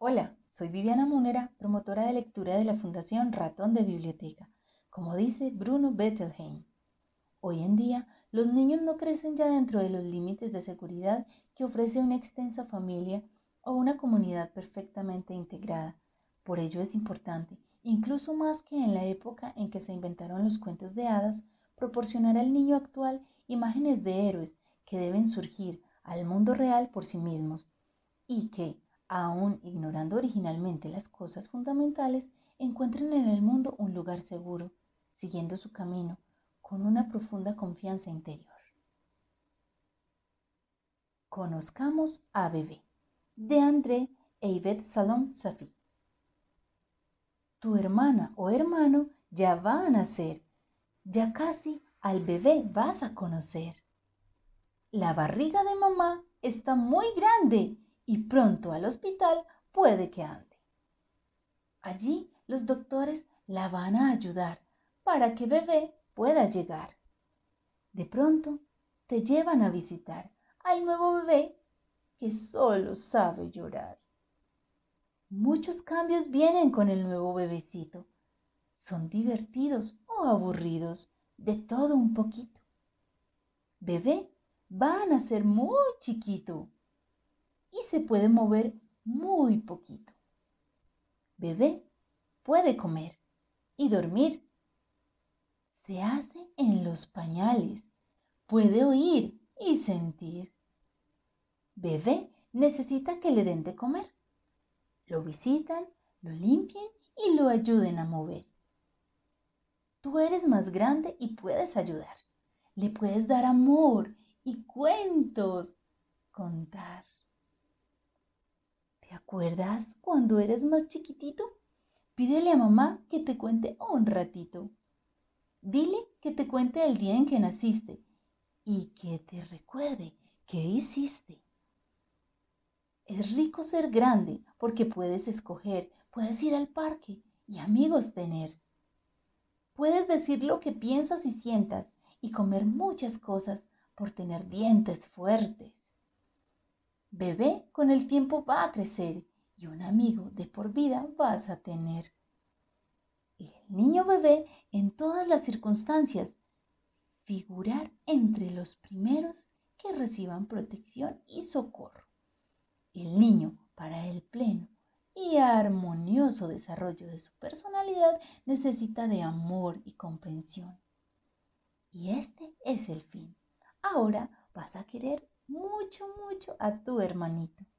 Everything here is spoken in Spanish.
Hola, soy Viviana Múnera, promotora de lectura de la Fundación Ratón de Biblioteca, como dice Bruno Bettelheim. Hoy en día, los niños no crecen ya dentro de los límites de seguridad que ofrece una extensa familia o una comunidad perfectamente integrada. Por ello es importante, incluso más que en la época en que se inventaron los cuentos de hadas, proporcionar al niño actual imágenes de héroes que deben surgir al mundo real por sí mismos y que, aun ignorando originalmente las cosas fundamentales, encuentren en el mundo un lugar seguro, siguiendo su camino, con una profunda confianza interior. Conozcamos a Bebé, de André e Yvette Salom Safi. Tu hermana o hermano ya va a nacer, ya casi al bebé vas a conocer. La barriga de mamá está muy grande y pronto al hospital puede que ande. Allí los doctores la van a ayudar para que bebé pueda llegar. De pronto te llevan a visitar al nuevo bebé que solo sabe llorar. Muchos cambios vienen con el nuevo bebecito. Son divertidos o aburridos, de todo un poquito. Bebé va a nacer muy chiquito y se puede mover muy poquito. Bebé puede comer y dormir. Se hace en los pañales, puede oír y sentir. Bebé necesita que le den de comer. Lo visitan, lo limpien y lo ayuden a mover. Tú eres más grande y puedes ayudar. Le puedes dar amor y cuentos, contar. ¿Te acuerdas cuando eres más chiquitito? Pídele a mamá que te cuente un ratito. Dile que te cuente el día en que naciste y que te recuerde qué hiciste. Es rico ser grande porque puedes escoger, puedes ir al parque y amigos tener. Puedes decir lo que piensas y sientas y comer muchas cosas por tener dientes fuertes. Bebé con el tiempo va a crecer y un amigo de por vida vas a tener. Y el niño bebé en todas las circunstancias figurar entre los primeros que reciban protección y socorro. El niño, para el pleno y armonioso desarrollo de su personalidad, necesita de amor y comprensión. Y este es el fin. Ahora vas a querer mucho, mucho a tu hermanito.